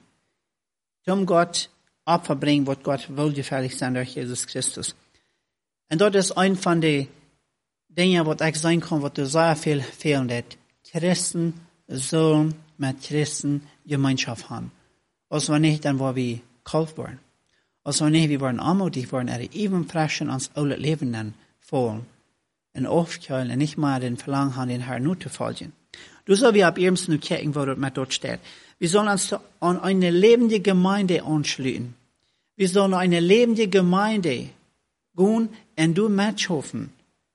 zum Gott Opfer bringen, was Gott wohlgefällig sind durch Jesus Christus. Und dort ist ein von den Dingen, was ich sein kann, was du sehr viel fehlen hat. Christen sollen mit Christen Gemeinschaft haben. Also wenn nicht, dann wollen wir kalt werden. Also wenn nicht, wir wollen anmutig werden, eben frisch ans alte Leben dann fallen. Und aufkeulen und nicht mal den Verlangen haben, den Herrn nur zu folgen. Du sollst wir ab ebenst nur kicken, wo dort steht. Wir sollen uns an eine lebende Gemeinde anschließen. Wir sollen eine lebende Gemeinde gehen und du mithoffen.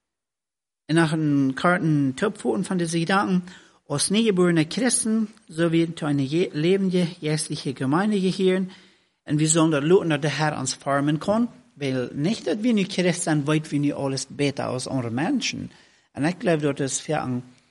Und nach den Karten Topfoten von diesen Gedanken, aus neugeborenen Christen, so wie zu einer lebende, jährliche Gemeinde gehören. Und wir sollen dort luten, dass der Herr uns formen kann. Weil nicht, dass wir nicht Christen weit wie nicht alles besser als andere Menschen. Und ich glaube, dass es für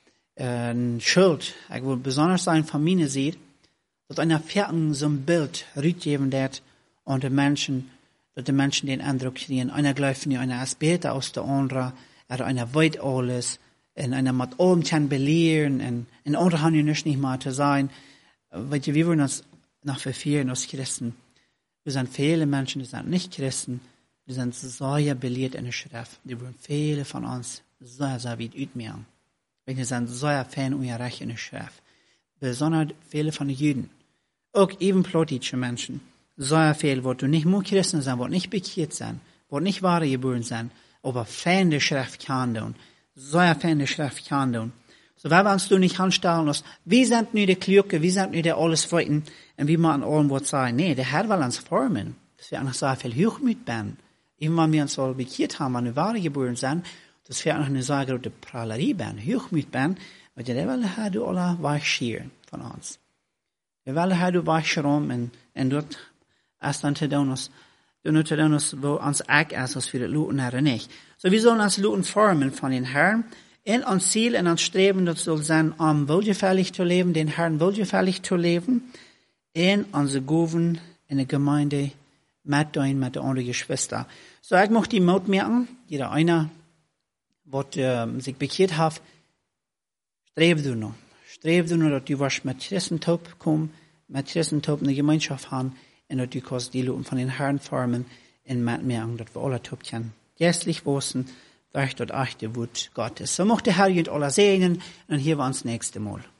eine Schuld, ich will besonders sein von mir sieht, dass einer Vierten so ein Bild rückgeben wird und die Menschen, dass die Menschen den Eindruck kriegen, einer glaubt nicht, einer ist besser als der andere, einer weit alles, und einer mit allem kann belehren, und in andere haben nicht mal zu sein. Weet je, wir wollen uns nach verfehlen als Christen. Wir sind viele Menschen, die sind nicht Christen, die sind sehr belehrt in der Schrift. Die wollen viele von uns sehr weit utmachen. Wir sind sehr Fan unserer Recht in der Schrift. Besonders viele von den Juden. Auch eben plotische Menschen. Sehr viel, wo du nicht nur Christen sein, wo nicht bekehrt sein, wo nicht wahre geboren sein, aber Fan der Schrift kann tun. Sehr Fan der Schrift kann tun. So, wenn wir uns du nicht anstellen lassen, wir sind nicht die Klüge, wir sind nicht die alles Freuden, und wir machen allem was sagen. Nee, der Herr will uns formen, dass wir auch noch sehr viel Hochmut werden. Eben wenn wir uns all bekehrt haben, wenn wir wahre geboren sind, dass wir auch noch eine sehr große Prahlerie werden, Hochmut werden, weil der will Herr du alle weichschieren von uns. Der will Herr du weichschieren, und dort erst dann zu tun, wo uns Eck ist, als wir das Luten Herren nicht. So, wir sollen uns Luten formen von den Herrn, in ons Ziel en ons Streben, dat soll sein, wohlgefällig zu leben, den Herrn wohlgefällig zu leben, in unsere Goven, in der Gemeinde, mit den anderen Geschwistern. So, ich möchte die Mut merken, jeder einer, was sich bekehrt hat, strebe du noch, dass du was mit Christentum kommst, mit Christentum in die Gemeinschaft haben, und dass du kannst die Leute von den Herrn formen, und mit merken, dass wir alle Top können, geistlich wissen, durch das echte Wort Gottes. So möchte der Herr uns alle segnen, und hier war uns das nächste Mal.